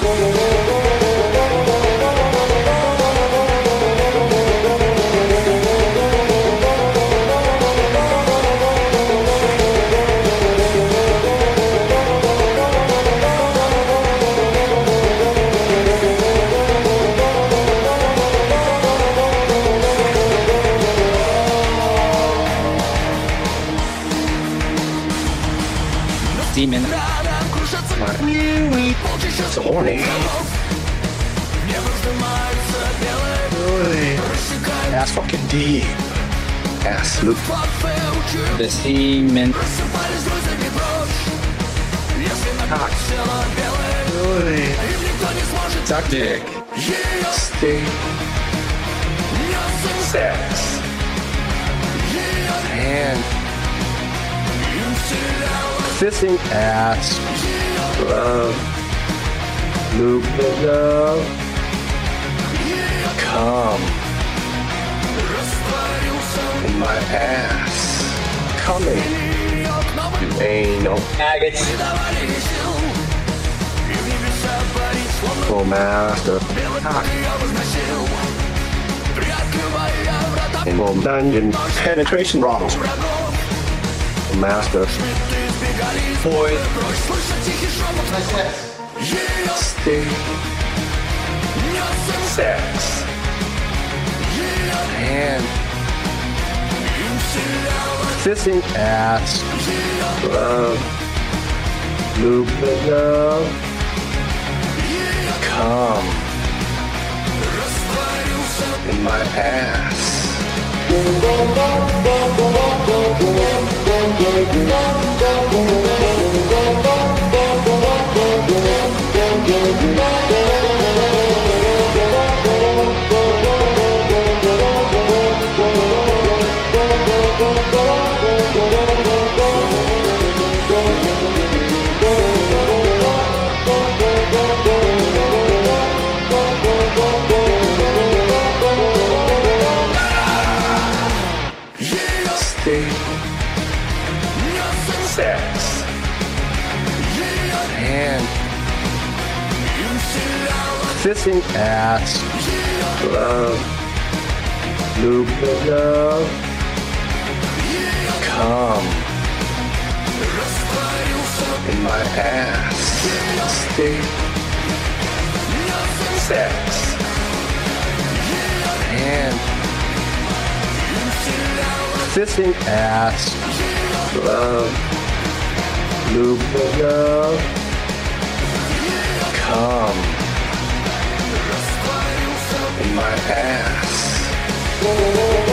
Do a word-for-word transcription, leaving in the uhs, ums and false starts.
Demon. It's horny. Really? That's fucking deep. Ass loop. The semen. Cock. Really? Suck dick. Sting. Sex. And kissing ass. Love. Loop it up. Come. In my ass. Coming. You ain't no faggots. Oh, master. Cock. In home dungeon. Penetration bottles. Master. Boy. Sting. Sex. And kissing ass. Love. Loop it up. Come. In my ass. Sting. Sex. And kissing ass. Love. Loop it up. Come. In my ass. Sting. Sex. And kissing ass. Love. Loop it up. Come. In my ass.